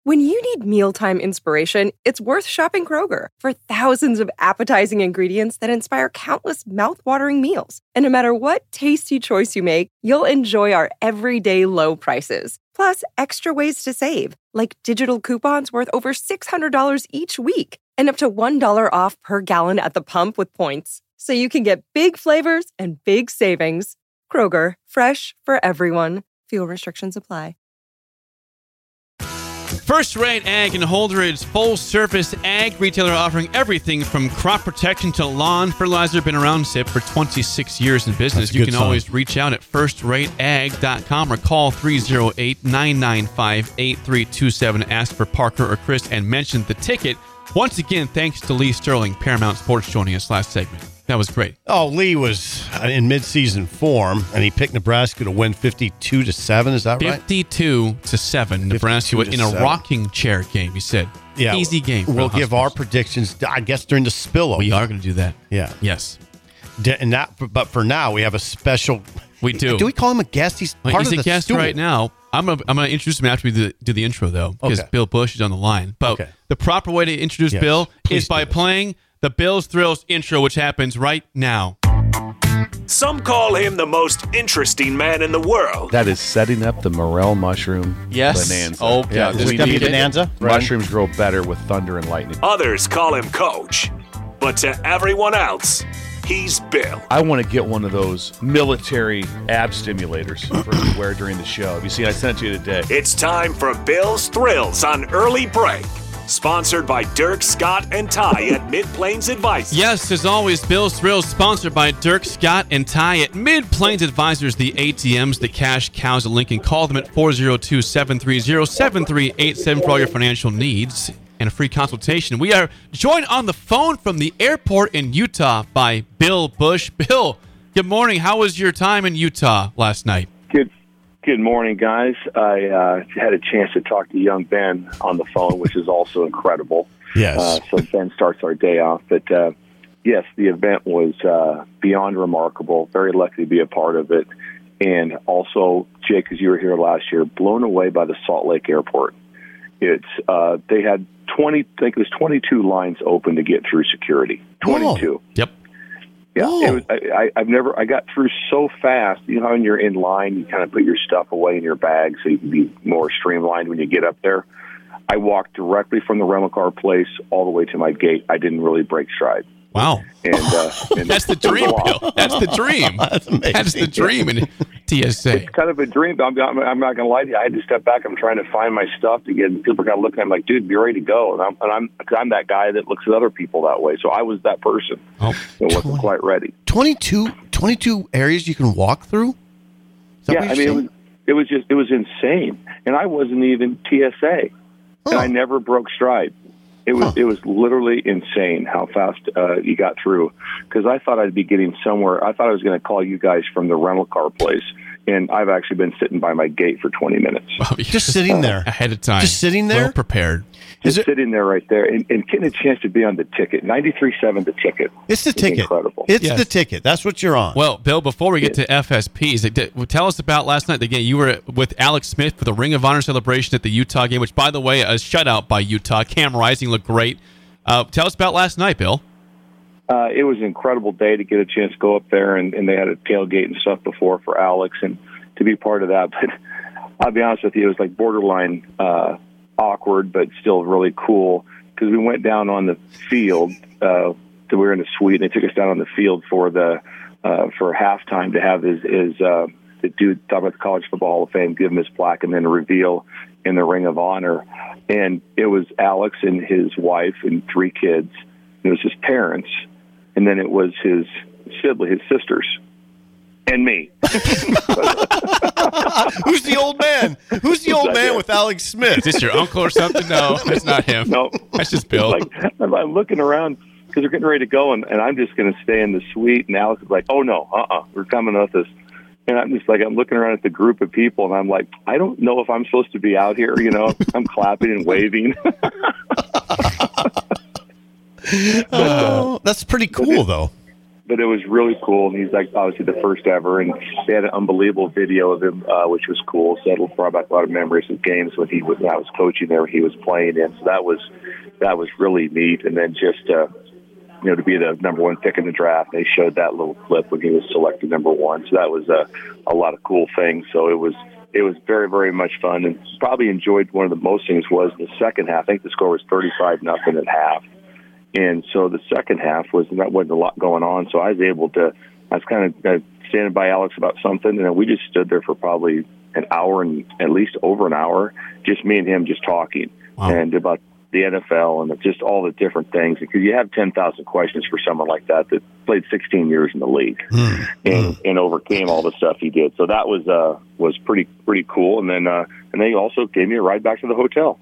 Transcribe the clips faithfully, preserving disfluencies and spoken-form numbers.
When you need mealtime inspiration, it's worth shopping Kroger for thousands of appetizing ingredients that inspire countless mouth-watering meals. And no matter what tasty choice you make, you'll enjoy our everyday low prices. Plus, extra ways to save, like digital coupons worth over six hundred dollars each week and up to one dollar off per gallon at the pump with points. So you can get big flavors and big savings. Kroger, fresh for everyone. Fuel restrictions apply. First Rate Ag and Holdridge, full-service ag retailer offering everything from crop protection to lawn fertilizer. Been around, S I P, for twenty-six years in business. You can sign. Always reach out at first rate ag dot com or call three oh eight, nine nine five, eight three two seven. Ask for Parker or Chris and mention the ticket. Once again, thanks to Lee Sterling, Paramount Sports, joining us last segment. That was great. Oh, Lee was in midseason form, and he picked Nebraska to win fifty-two to seven. Is that right? fifty-two to seven. Nebraska in a rocking chair game, he said. Yeah, easy game. We'll give our predictions, I guess, during the spillover. We are going to do that. Yeah. Yes. And that, but for now, we have a special. We do. Do we call him a guest? He's part He's of a the guest stool. right now. I'm going I'm to introduce him after we do the, do the intro, though, because Okay. Bill Bush is on the line. But Okay. the proper way to introduce Yes, Bill please is by do this. playing the Bills Thrills intro, which happens right now. Some call him the most interesting man in the world. That is setting up the morel mushroom Yes. bonanza. Oh, yeah. Is we it going to need be it. bonanza? Mushrooms grow better with thunder and lightning. Others call him Coach. But to everyone else, he's Bill. I want to get one of those military ab stimulators for me to wear during the show. Have you seen? I sent it to you today. It's time for Bill's Thrills on Early Break. Sponsored by Dirk, Scott, and Ty at Mid-Plains Advisors. Yes, as always, Bill's Thrills, sponsored by Dirk, Scott, and Ty at Mid-Plains Advisors, the A T Ms, the cash cows at Lincoln. Call them at four oh two, seven three oh, seven three eight seven for all your financial needs and a free consultation. We are joined on the phone from the airport in Utah by Bill Bush. Bill, good morning. How was your time in Utah last night? Good Good morning, guys. I uh, had a chance to talk to young Ben on the phone, which is also incredible. Yes. Uh, so Ben starts our day off. But, uh, yes, the event was uh, beyond remarkable. Very lucky to be a part of it. And also, Jake, as you were here last year, blown away by the Salt Lake Airport. It's uh, they had twenty, I think it was twenty-two lines open to get through security. twenty-two. Whoa. Yep. Yeah, Oh. it was, I, I, I've never. I got through so fast. You know, when you're in line, you kind of put your stuff away in your bag so you can be more streamlined when you get up there. I walked directly from the rental car place all the way to my gate. I didn't really break stride. Wow. And, uh, and That's the it was a dream, lot. Bill. That's the dream. That's amazing. That's the dream in T S A. It's kind of a dream. I'm, I'm, I'm not going to lie to you. I had to step back. I'm trying to find my stuff to get. People are kind of looking at me like, "Dude, be ready to go." And I'm, and I'm, cause I'm that guy that looks at other people that way. So I was that person Oh. that wasn't quite ready. twenty-two, twenty-two areas you can walk through? Is that Yeah, what I you're mean, it was, saying? it was just, it was insane. And I wasn't even T S A, and Oh. I never broke stride. It was, Huh. it was literally insane how fast uh, you got through. Because I thought I'd be getting somewhere. I thought I was going to call you guys from the rental car place, and I've actually been sitting by my gate for twenty minutes. Wow, you're Just sitting there. ahead of time. Just sitting there? Well prepared. Is Just it? sitting there right there, and, and getting a chance to be on the ticket. ninety-three point seven the ticket. It's the It's ticket. incredible. It's Yes. the ticket. That's what you're on. Well, Bill, before we get to F S Ps, like, did- tell us about last night. Again, you were with Alex Smith for the Ring of Honor celebration at the Utah game, which, by the way, a shutout by Utah. Cam Rising looked great. Uh, tell us about last night, Bill. Uh, it was an incredible day to get a chance to go up there, and, and they had a tailgate and stuff before for Alex, and to be part of that. But I'll be honest with you, it was like borderline uh, awkward, but still really cool, because we went down on the field. Uh, we were in a suite, and they took us down on the field for the uh, for halftime to have his, his uh, the dude talk about the College Football Hall of Fame, give him his plaque, and then reveal in the Ring of Honor. And it was Alex and his wife and three kids. It was his parents, and then it was his sibling, his sisters, and me. Who's the old man? Who's the old man with Alex Smith? Is this your uncle or something? No, that's not him. No, That's just Bill. Like, I'm, I'm looking around because they're getting ready to go, and, and I'm just going to stay in the suite. And Alex is like, "Oh no, uh-uh, we're coming with us." And I'm just like, I'm looking around at the group of people, and I'm like, I don't know if I'm supposed to be out here. You know, I'm clapping and waving. Oh, that's pretty cool, though. but it was really cool. And he's like obviously the first ever, and they had an unbelievable video of him, uh, which was cool. So that brought back a lot of memories of games when he was when I was coaching there, he was playing in. So that was that was really neat. And then just uh, you know, to be the number one pick in the draft, they showed that little clip when he was selected number one. So that was a a lot of cool things. So it was. It was very, very much fun, and probably enjoyed one of the most things was the second half. I think the score was thirty-five nothing at half. And so the second half was not wasn't a lot going on. So I was able to, I was kind of uh, standing by Alex about something, and we just stood there for probably an hour and at least over an hour, just me and him just talking wow. and about the N F L and just all the different things. Because you have ten thousand questions for someone like that that played sixteen years in the league mm. and, and overcame all the stuff he did. So that was uh, was pretty pretty cool. And then uh, and they also gave me a ride back to the hotel.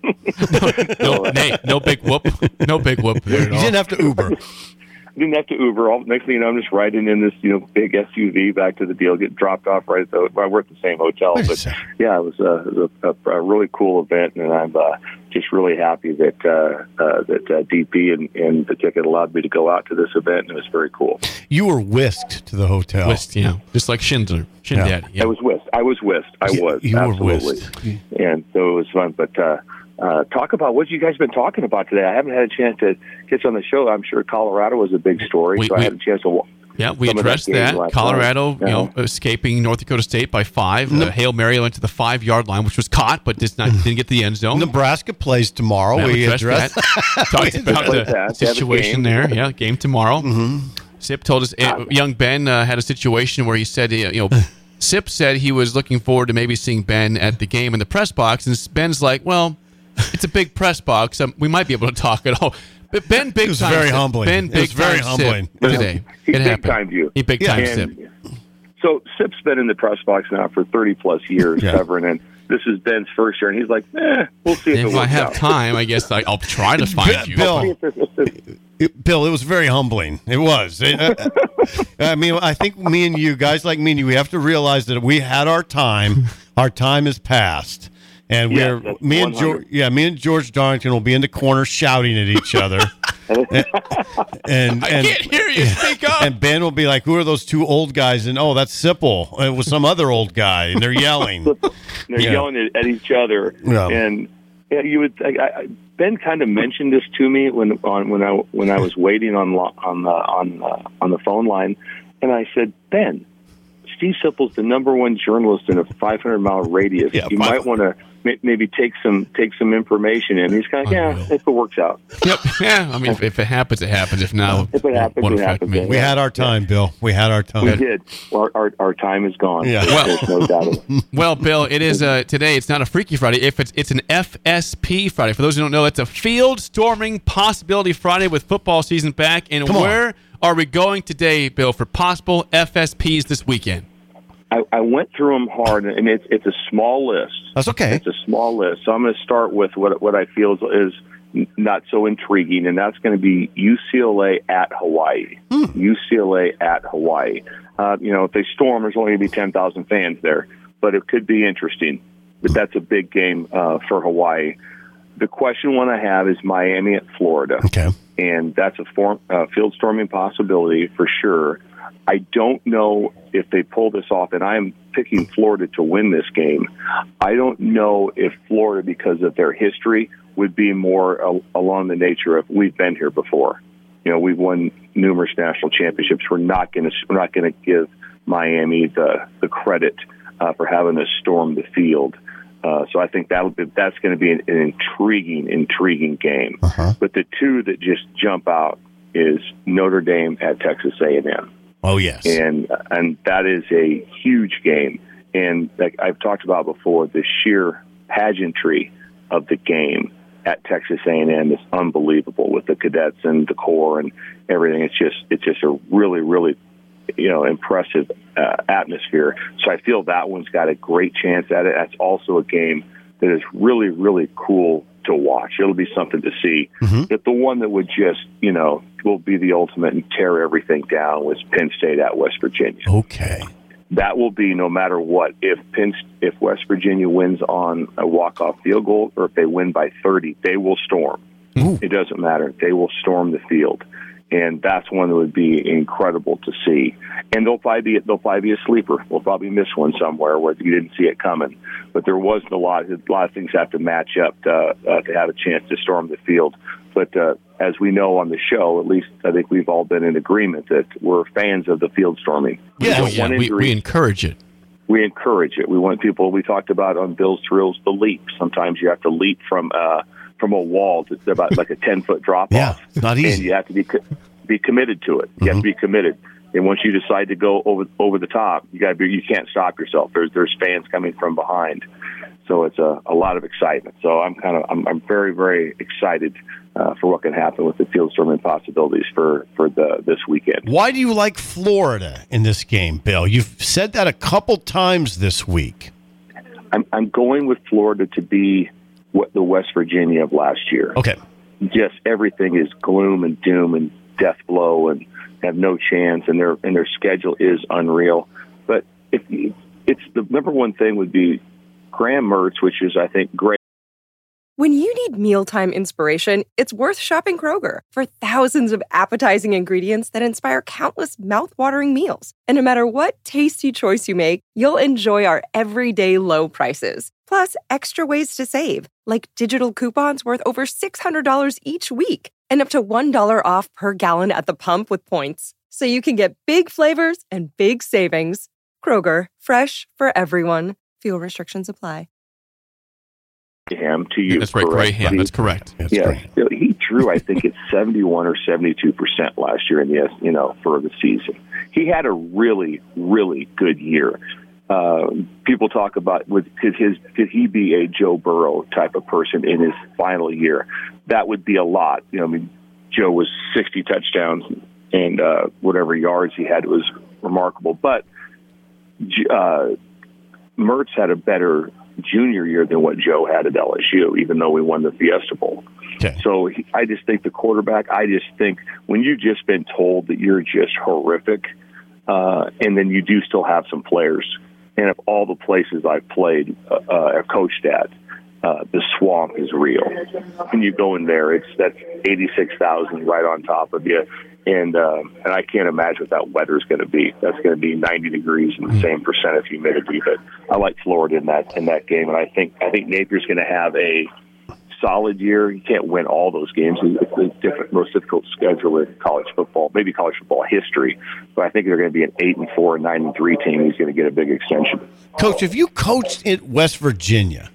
no, no, no big whoop, no big whoop. You didn't have to Uber. Didn't have to Uber. All, next thing you know, I'm just riding in this, you know, big S U V back to the deal, get dropped off right at the. Well, we're at the same hotel, but yeah, it was, a, it was a, a, a really cool event, and I'm uh, just really happy that uh, uh, that uh, D P and, and the ticket allowed me to go out to this event, and it was very cool. You were whisked to the hotel. Whisked, yeah, just like Schindler, Schindler. Yeah. Yeah. I was whisked. I was whisked. I was. You absolutely. were whisked, and so it was fun, but. Uh, Uh, talk about what you guys been talking about today. I haven't had a chance to get on the show. I'm sure Colorado was a big story, we, so we, I had a chance to watch. Yeah, we addressed that. that. Colorado, you know, escaping North Dakota State by five. No. Uh, Hail Mary went to the five-yard line, which was caught, but did not, didn't get to the end zone. Nebraska plays tomorrow. Yeah, we, we addressed that. Talked about the that. situation there. Yeah, game tomorrow. Mm-hmm. Sip told us, uh, young Ben uh, had a situation where he said, you know, Sip said he was looking forward to maybe seeing Ben at the game in the press box, and Ben's like, well, it's a big press box. Um, we might be able to talk at all. But Ben, big it was time. very humbling. Ben, big it was very time humbling today. He it big happened. timed you. He big time yeah. Sip. So Sip's been in the press box now for thirty plus years yeah. covering it. This is Ben's first year, and he's like, eh, we'll see if, if it works I have out. time, I guess I, I'll try to find you. Bill, it, Bill, it was very humbling. It was. It, uh, I mean, I think me and you, guys like me and you, we have to realize that we had our time. Our time has passed. And we're yes, me and George, yeah, me and George Darlington will be in the corner shouting at each other. and, and I can't hear you. Speak up. And Ben will be like, "Who are those two old guys?" And oh, that's Sipple. It was some other old guy, and they're yelling. they're yeah. yelling at, at each other. Yeah. And yeah, you would. I, I, Ben kind of mentioned this to me when on when I when I was waiting on on the on uh, on the phone line, and I said, Ben, Steve Sipple's the number one journalist in a five hundred mile radius. Yeah, you might want to maybe take some take some information in. He's kind of, yeah, if it works out. Yep. Yeah. I mean, if, if it happens, it happens. If not, if it happens, won't it affect happens. me. We had our time, yeah. Bill. We had our time. We did. Well, our our time is gone. Yeah. There's, Well, there's no doubt of it. Well, Bill, it is uh, today. It's not a Freaky Friday. If it's it's an F S P Friday. For those who don't know, that's a Field Storming Possibility Friday with football season back. And Come where on. are we going today, Bill, for possible F S Ps this weekend? I, I went through them hard, and it's it's a small list. That's okay. It's a small list. So I'm going to start with what what I feel is, is not so intriguing, and that's going to be U C L A at Hawaii. Hmm. U C L A at Hawaii. Uh, you know, if they storm, there's only going to be ten thousand fans there, but it could be interesting. But that's a big game uh, for Hawaii. The question one I have is Miami at Florida. Okay. And that's a form, uh, field storming possibility for sure. I don't know if they pull this off, and I'm picking Florida to win this game. I don't know if Florida, because of their history, would be more uh, along the nature of we've been here before. You know, we've won numerous national championships. We're not going to we're not going to give Miami the the credit uh, for having to storm the field. Uh, so I think that'll be, that's going to be an, an intriguing, intriguing game. Uh-huh. But the two that just jump out is Notre Dame at Texas A and M. Oh, yes. And and that is a huge game. And like I've talked about before, the sheer pageantry of the game at Texas A and M is unbelievable with the cadets and the Corps and everything. It's just it's just a really, really, you know, impressive uh, atmosphere. So I feel that one's got a great chance at it. That's also a game that is really, really cool to watch. It'll be something to see. Mm-hmm. But the one that would just, you know, will be the ultimate and tear everything down was Penn State at West Virginia. Okay. That will be no matter what. If Penn, if West Virginia wins on a walk-off field goal or if they win by thirty, they will storm. Ooh. It doesn't matter. They will storm the field. And that's one that would be incredible to see. And they'll probably be they'll probably be a sleeper. We'll probably miss one somewhere where you didn't see it coming. But there wasn't a lot. A lot of things have to match up to, uh, to have a chance to storm the field. But uh, as we know on the show, at least I think we've all been in agreement that we're fans of the field storming. We Yeah, don't yeah. want We, injuries. we encourage it. We encourage it. We want people. We talked about on Bill's Thrills the leap. Sometimes you have to leap from uh, from a wall to about like a ten foot drop Yeah, off. it's not And easy. you have to be co- be committed to it. You have to be committed. And once you decide to go over over the top, you got to be. You can't stop yourself. There's there's fans coming from behind, so it's a, a lot of excitement. So I'm kind of I'm, I'm very very excited uh, for what can happen with the field storming possibilities for for the this weekend. Why do you like Florida in this game, Bill? You've said that a couple times this week. I'm I'm going with Florida to be what the West Virginia of last year. Okay. Just everything is gloom and doom and death blow and have no chance, and their and their schedule is unreal. But if it's the number one thing would be Graham Mertz, which is I think great. When you need mealtime inspiration, it's worth shopping Kroger for thousands of appetizing ingredients that inspire countless mouth-watering meals. And no matter what tasty choice you make, you'll enjoy our everyday low prices. Plus, extra ways to save, like digital coupons worth over six hundred dollars each week and up to one dollar off per gallon at the pump with points. So you can get big flavors and big savings. Kroger, fresh for everyone. Fuel restrictions apply. Ham to you. That's right, correct? Graham. That's correct. That's Yeah, great. he drew. I think it's seventy-one or seventy-two percent last year in the you know for the season. He had a really, really good year. Uh, people talk about with could his could he be a Joe Burrow type of person in his final year? That would be a lot. You know, I mean, Joe was sixty touchdowns and uh, whatever yards he had was remarkable. But uh, Mertz had a better junior year than what Joe had at L S U, even though we won the Fiesta Bowl. Okay. So he, I just think the quarterback, I just think when you've just been told that you're just horrific, uh, and then you do still have some players, and of all the places I've played, uh, uh, coached at, uh, the swamp is real. When you go in there, it's that's eighty-six thousand right on top of you. And uh, and I can't imagine what that weather is going to be. That's going to be ninety degrees and the same percent of humidity. But I like Florida in that in that game, and I think I think Napier's going to have a solid year. You can't win all those games. It's the different, most difficult schedule in college football, maybe college football history. But I think they're going to be an eight and four, nine and three team. He's going to get a big extension. Coach, have you coached in West Virginia?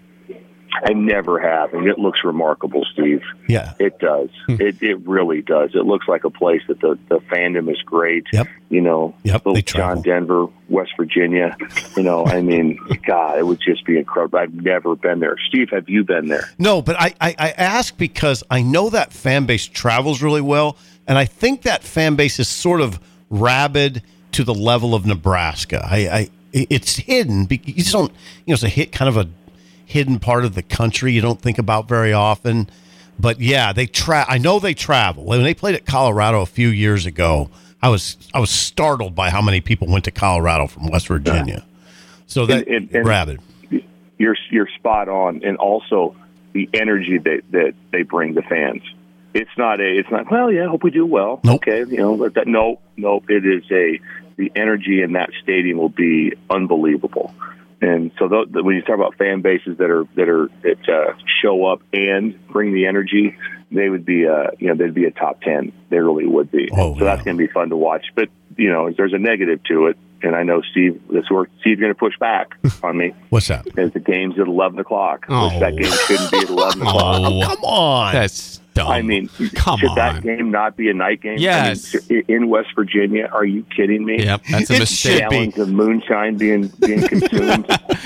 I never have, and it looks remarkable, Steve. Yeah. It does. it it really does. It looks like a place that the, the fandom is great. Yep. You know, Yep, little they travel. John Denver, West Virginia. You know, I mean, God, it would just be incredible. I've never been there. Steve, have you been there? No, but I, I, I ask because I know that fan base travels really well, and I think that fan base is sort of rabid to the level of Nebraska. I, I it's hidden. be- You just don't, you know, it's a hit kind of a hidden part of the country you don't think about very often. But yeah, they tra- I know they travel. When they played at Colorado a few years ago, I was I was startled by how many people went to Colorado from West Virginia. So that And- and- and- rabid. You're you're spot on, and also the energy that, that they bring the fans. It's not a. It's not. Well, yeah, I hope we do well. Nope. Okay, you know, but that, no, no. It is a. The energy in that stadium will be unbelievable. And so th- th- when you talk about fan bases that are that are that uh, show up and bring the energy, they would be uh, you know they'd be a top ten. They really would be. Oh, so that's yeah. going to be fun to watch. But you know, there's a negative to it, and I know Steve. That's where Steve's going to push back on me. What's that? Is the game's at eleven o'clock? Oh. Which that game shouldn't be at eleven o'clock. Oh, Come on. that's dumb. I mean, come should on. that game not be a night game? Yes. I mean, in West Virginia, are you kidding me? Yep, that's a It mistake. should be. Gallons of moonshine being being consumed.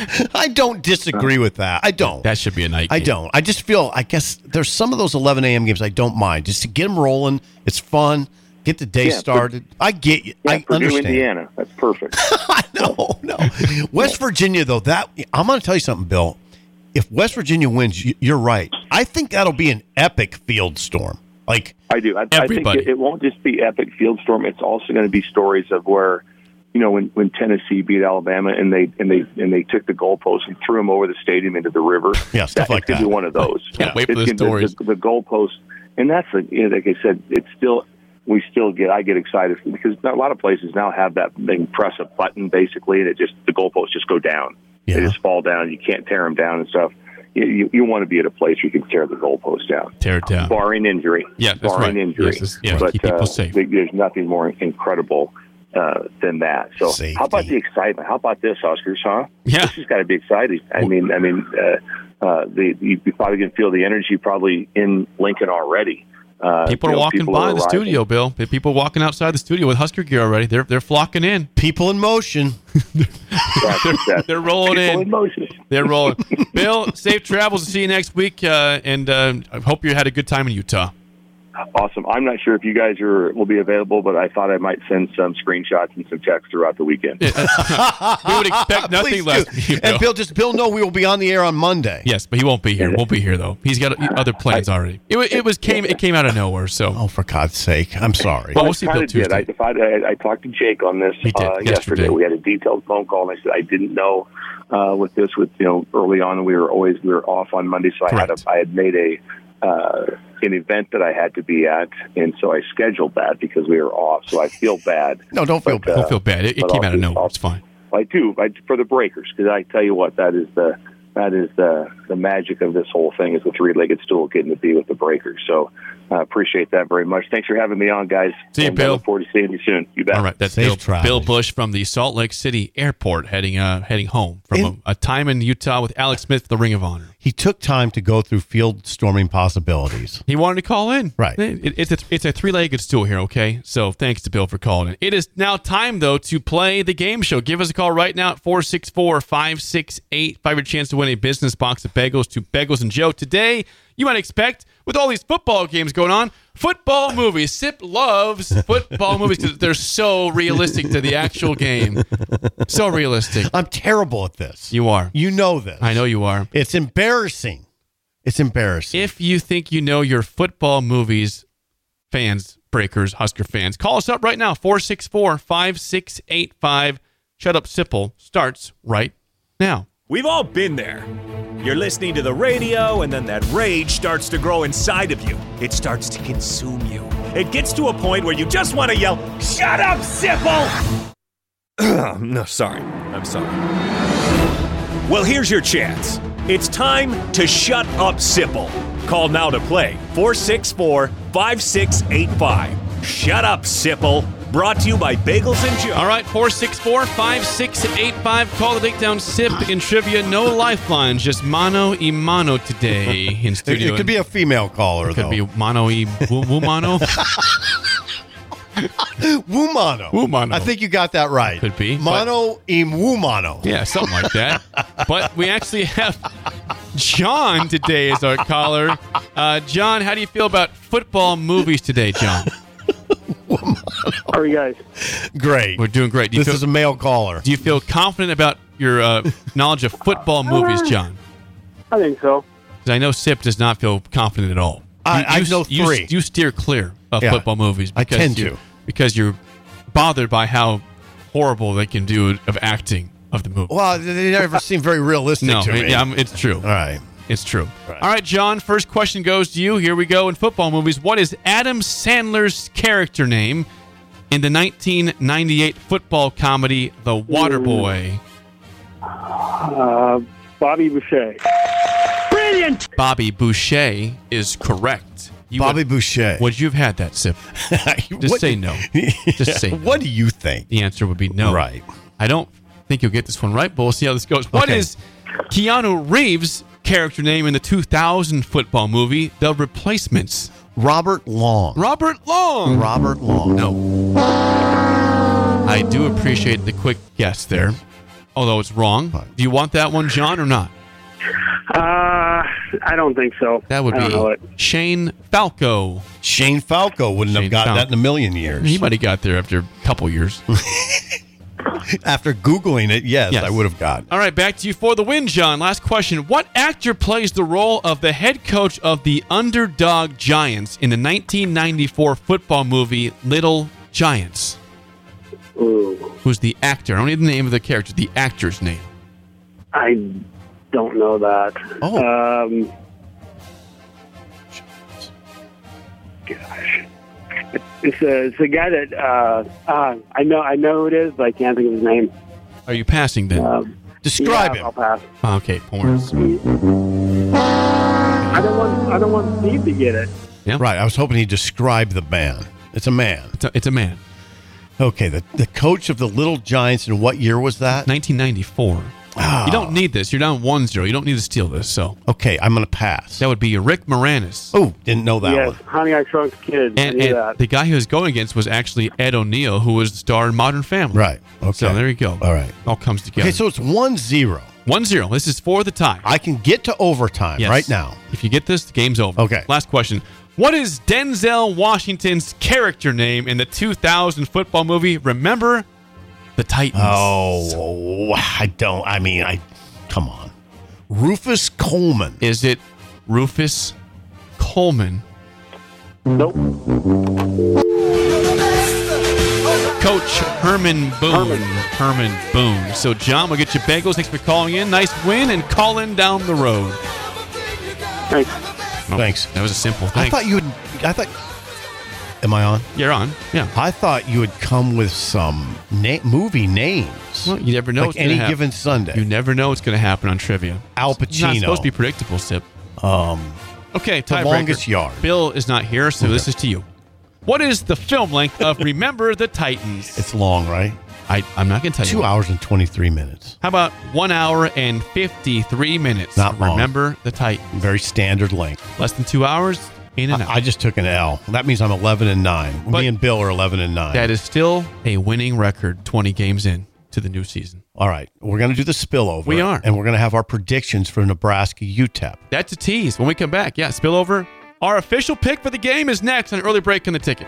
I don't disagree with that. I don't. That should be a night I game. don't. I just feel, I guess there's some of those eleven a.m. games I don't mind. Just to get them rolling. It's fun. Get the day Yeah, started. I get you. Yeah, I Purdue, understand. Indiana. That's perfect. I know. No. West Virginia, though, that I'm going to tell you something, Bill. If West Virginia wins, you- you're right. I think that'll be an epic field storm. Like, I do. I, I think Everybody. it, it won't just be epic field storm. It's also going to be stories of where, you know, when, when Tennessee beat Alabama and they and they and they took the goalposts and threw them over the stadium into the river. Yeah, stuff that, like it's gonna that. be one of those. Can't wait for It's the gonna- stories. The, the goalposts, and that's the, you know, like I said, it's still we still get, I get excited because a lot of places now have that, they can press a button basically and it just, the goalposts just go down. Yeah. They just fall down. You can't tear them down and stuff. You, you, you want to be at a place where you can tear the goalposts down. Tear it down. Barring injury. Yeah, that's Barring right. injury. Yes, that's- yeah, but keep people uh, safe. there's nothing more incredible uh, than that. So Safety. how about the excitement? How about this, Oscars, huh? Yeah. This has got to be exciting. I mean, I mean, uh, uh, the, you probably can feel the energy probably in Lincoln already. Uh, People you are know, walking people by are the arriving. studio, Bill. People walking outside the studio with Husker gear already. They're they're flocking in. People in motion. That's, that's, They're rolling people in. in motion. They're rolling. Bill, safe travels. See you next week, uh, and uh, I hope you had a good time in Utah. Awesome. I'm not sure if you guys are will be available, but I thought I might send some screenshots and some text throughout the weekend. We would expect nothing Please less. do. from you, And Bill. Bill, just Bill, know we will be on the air on Monday. Yes, but he won't be here. Won't be here though. He's got other plans already. It, wa- it was came it came out of nowhere. So Oh, for God's sake! I'm sorry. Well, we'll see I Bill kinda did. I, Tuesday. if I, I, I talked to Jake on this He did, uh, yesterday. yesterday. We had a detailed phone call, and I said I didn't know uh, with this. With you know, early on, we were always we were off on Monday, so I had Correct. a, I had made a uh, an event that I had to be at, and so I scheduled that because we were off. So I feel bad. No, don't feel But, bad. don't feel bad. It, it but came I'll out of do- nowhere. I'll- It's fine. I do I, for the breakers, because I tell you what, that is the that is the the magic of this whole thing is the three-legged stool getting to be with the breakers. So I uh, appreciate that very much. Thanks for having me on, guys. See you, and I Bill. look forward to seeing you soon. You bet. All right, that's Safe Bill, travels. Bill Bush from the Salt Lake City Airport, heading uh, heading home from In- a, a time in Utah with Alex Smith for the Ring of Honor. He took time to go through field storming possibilities. He wanted to call in. Right. It, it's a, it's a three-legged stool here, okay? So thanks to Bill for calling in. It is now time, though, to play the game show. Give us a call right now at four six four, five six eight five. Your chance to win a business box of bagels to Bagels and Joe. Today, you might expect, with all these football games going on, football movies. Sip loves football movies because they're so realistic to the actual game. So realistic. I'm terrible at this. You are. You know this. I know you are. It's embarrassing. It's embarrassing. If you think you know your football movies, fans, breakers, Husker fans, call us up right now, four six four, five six eight five. Shut Up Sipple starts right now. We've all been there. You're listening to the radio, and then that rage starts to grow inside of you. It starts to consume you. It gets to a point where you just want to yell, "Shut up, Sipple!" No, sorry. I'm sorry. Well, here's your chance. It's time to shut up, Sipple. Call now to play four six four, five six eight five. Shut up, Sipple. Brought to you by Bagels and Joe. All right, four six four, five six eight five. Call the takedown Sip in trivia. No lifelines, just mano y mano today in it, studio. it could be a female caller, It could though. be mano y woo, woo mano. Wumano. Wumano. I think you got that right. Could be, Mono im Wumano. Yeah, something like that. But we actually have John today as our caller. Uh, John, how do you feel about football movies today, John? How are you guys? Great. We're doing great. Do you, This feel, is a male caller. do you feel confident about your uh, knowledge of football movies, John? I think so. Because I know Sip does not feel confident at all. I- You- I you, know you- three. You, steer clear of Yeah, football movies. I Because tend you- to. Because you're bothered by how horrible they can do of acting of the movie. Well, they never seem very realistic no, to it- me. yeah, um, it's true. All right. It's true. Right. All right, John, first question goes to you. Here we go in football movies. What is Adam Sandler's character name in the nineteen ninety-eight football comedy The Waterboy? Uh, Bobby Boucher. Brilliant! Bobby Boucher is correct. You Bobby would, Boucher. Would you have had that, Sip? Just What- say no. Just say no. What do you think? The answer would be no. Right. I don't think you'll get this one right, but we'll see how this goes. What Okay. is Keanu Reeves' character name in the two thousand football movie The Replacements? Robert Long. Robert Long. Robert Long. No. I do appreciate the quick guess there, although it's wrong. Do you want that one, John, or not? Uh, I don't think so. That would I don't know be it. Shane Falco. Shane Falco wouldn't Shane have got Falco. that in a million years. He might have got there after a couple years. After Googling it, yes, Yes. I would have got. All right, back to you for the win, John. Last question. What actor plays the role of the head coach of the underdog Giants in the nineteen ninety-four football movie Little Giants? Ooh, Who's the actor? I don't need the name of the character, the actor's name. I don't know that. Oh. Um, gosh. It's a, it's a guy that uh, uh, I know I know who it is, but I can't think of his name. Are you passing then? Um, Describe yeah, him. I'll pass. Okay, points. I don't want I don't want Steve to get it. Yeah. Right. I was hoping he'd describe the man. It's a man. It's a, it's a man. Okay. The, the coach of the Little Giants, in what year was that? nineteen ninety-four. Oh. You don't need this. You're down one zero. You don't need to steal this. So Okay. I'm going to pass. that would be Rick Moranis. Oh, didn't know that yes, one. Honey, I Shrunk the Kids. I And, knew and that. the guy he was going against was actually Ed O'Neill, who was the star in Modern Family. Right. Okay. So there you go. All right. All comes together. Okay. So it's one zero. one zero. This is for the tie. I can get to overtime Yes. right now. If you get this, the game's over. Okay. Last question. What is Denzel Washington's character name in the two thousand football movie Remember the Titans? Oh, I don't. I mean, I. Come on. Rufus Coleman. Is it Rufus Coleman? Nope. Coach Herman Boone. Herman Boone. So, John, we'll get you bagels. Thanks for calling in. Nice win and calling down the road. Thanks. Oh, Thanks. That was a simple thing. I thought you would. I thought. Am I on? You're on. Yeah. I thought you would come with some na- movie names. Well, you never know like what's gonna any happen. given Sunday. You never know what's going to happen on trivia. Al It's not Pacino. supposed to be predictable, Sip. Um, Okay, The tiebreaker. Longest Yard. Bill is not here, so Okay. this is to you. What is the film length of Remember the Titans? it's long, right? I, I'm not going to tell you. Two what. hours and twenty-three minutes. How about one hour and fifty-three minutes? Not long. Remember the Titans. Very standard length. Less than two hours, in and out. I, I just took an L. That means I'm eleven and nine. But- Me and Bill are eleven and nine. that is still a winning record twenty games in to the new season. All right, we're going to do the spillover. We are. and we're going to have our predictions for Nebraska U T E P. That's a tease. When we come back, yeah, spillover. Our official pick for the game is next on Early Break on the Ticket.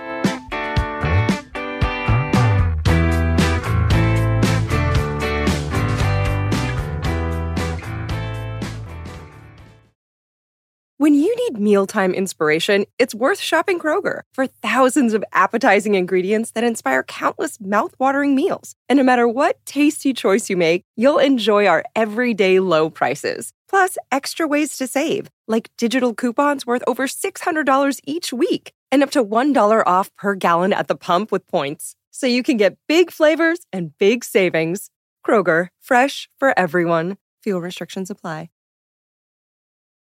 When you need mealtime inspiration, it's worth shopping Kroger for thousands of appetizing ingredients that inspire countless mouthwatering meals. And no matter what tasty choice you make, you'll enjoy our everyday low prices. Plus, extra ways to save, like digital coupons worth over six hundred dollars each week and up to one dollar off per gallon at the pump with points. So you can get big flavors and big savings. Kroger, fresh for everyone. Fuel restrictions apply.